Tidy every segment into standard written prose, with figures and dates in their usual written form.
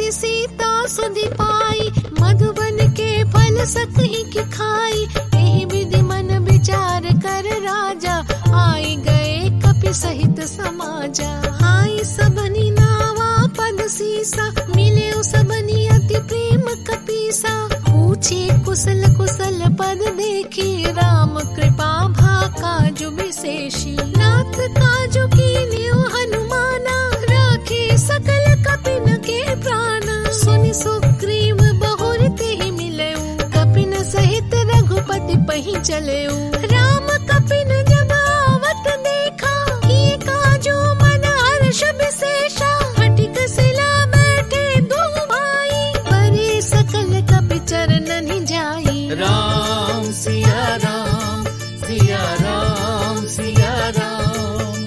सती सीता सुधि पाई, मधुबन के फल सकहि की खाई। एहि विधि मन विचार कर राजा, आई गए कपि सहित समाजा। आई सबनी नावा पद सीसा, मिले सबनी अति प्रेम कपीसा। पूछे कुशल कुशल पद देखी, राम कृपा भा काजु विशेषी। नाथ काजु कीन्यो हनुमाना, राखे सकल कपिन के प्राण। सुनि सुग्रीव बहुर तेहि मिलऊ, कपिन सहित रघुपति पहि चलऊ। राम कपिन जब आवत देखा, किए काजू मन हर्ष विशेषा। हटिक सिला बैठे दो भाई, परे सकल कपि चरणनि जाई। राम सिया राम, सिया राम, सिया राम।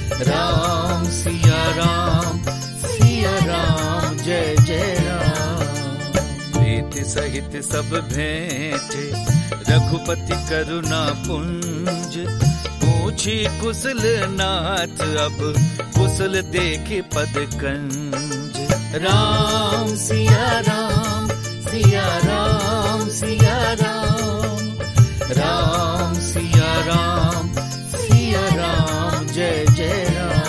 राम सिया राम, सिया राम, जय जय राम। प्रीति सहित सब भेंटे, रघुपति करुणा पुंज। पूछी कुशल नाथ, अब कुशल देखे पद कंज। राम सिया राम, सिया राम, सिया राम। राम सिया राम, सिया राम, जय जय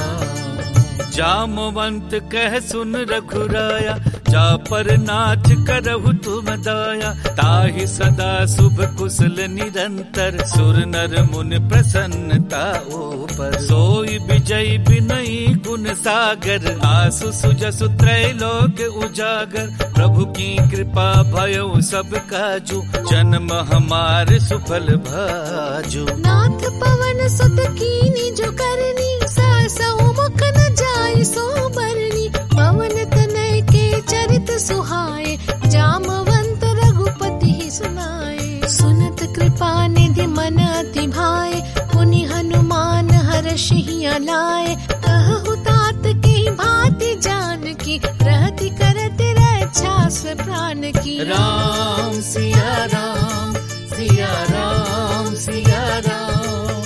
राम। जामवंत कह सुन रघुराया, जा पर नाथ करहु तुम दाया। ताहि सदा शुभ कुशल निरंतर, सुर नर मुनि प्रसन्नता ऊपर। सोई विजय विनयी गुण सागर, आसु सुजसु त्रैलोक उजागर। प्रभु की कृपा भयउ सब काजू, जन्म हमार सुफल भाजू। नाथ पवन सुत कीनी जो करनी, सहसहु मुख न जाय सो बरनी। पवन तनय के चरित सुहाए, जामवंत रघुपति ही सुनाए। सुनत कृपा निधि मन अति भाए, पुनि हनुमान हर्षहि अलाए। कहु तात की भांति जानकी, रहति करति रक्षा स्व प्राण की। राम सिया राम, सिया राम, सिया राम।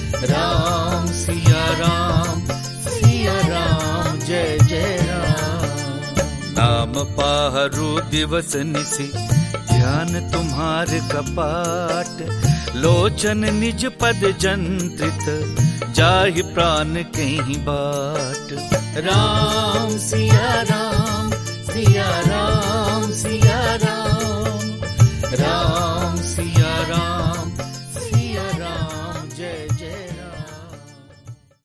राम सिया राम, सिया राम, जय जय राम। नाम पाहरु दिवस निसी, ध्यान तुम्हार कपाट। लोचन निज पद जंत्रित, जाहि प्राण कहीं बाट। राम सिया राम, सिया राम, सिया राम। राम सिया राम,